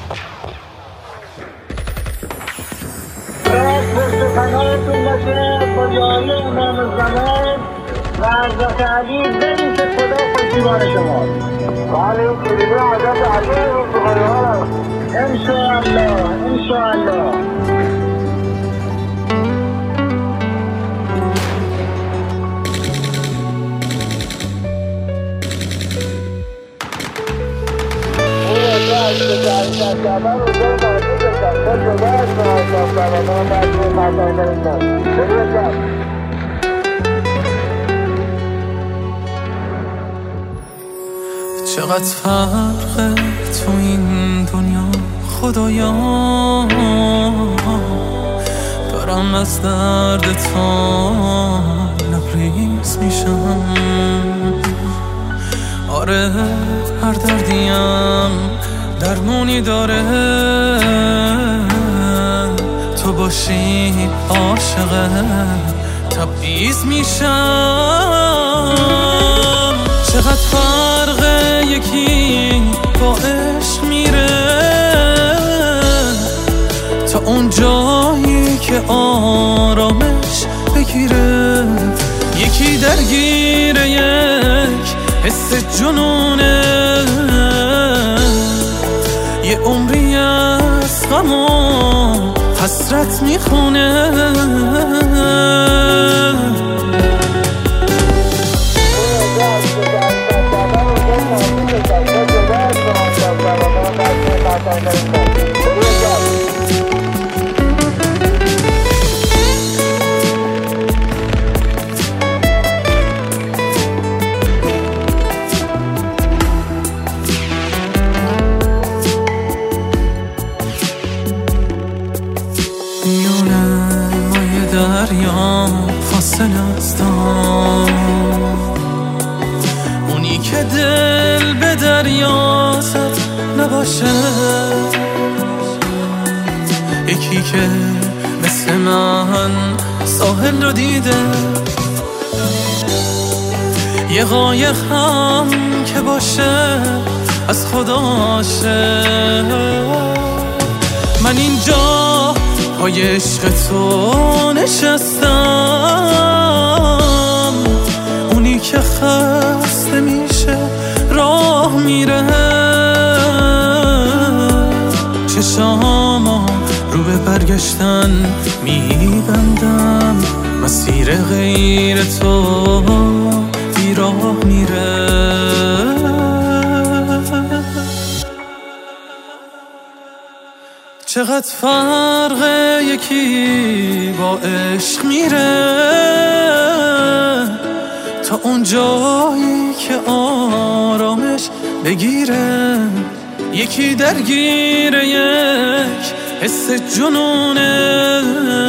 پشت پناهتون باشه با یاری امام زمان و حضرت علی بریم که خدا پشتیبان شما. بله این کلیمه حضرت علی رو بخواهی انشاءالله انشاءالله. چقدر فرقه تو این دنیا خدایا، دارم از درد تا لبریز میشم. آره هر دردیم درمونی داره، تو باشی عاشق تبعیض میشم. چقدر فرقه یکی با عشق میره تا اون جایی که آرامش بگیره، یکی درگیره یک حس جنونه، یه عمری از غم و حسرت میخونه. دریا فاصله هستم، اونی که دل به دریا زد نباشه، یکی که مثل من ساحل رو دیده، یه قایق هم که باشه از خداشه. من اینجا پای عشق تو نشستم، اونی که خسته میشه راه میره، چشامو رو به برگشتن میبندم، مسیر غیر تو بیراه میره. چقدر فرقه یکی با عشق میره تا اون جایی که آرامش بگیره، یکی درگیره یک حس جنونه،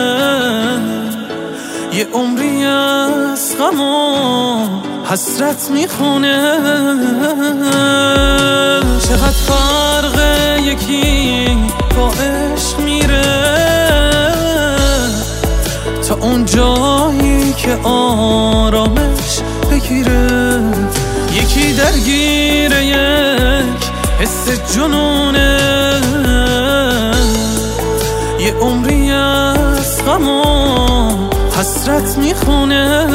یه عمری از غم و حسرت میخونه. چقدر فرقه یکی با عشق میره تا اون جایی که آرامش بگیره، یکی درگیره یک حس جنونه، یه عمری از غم و حسرت میخونه.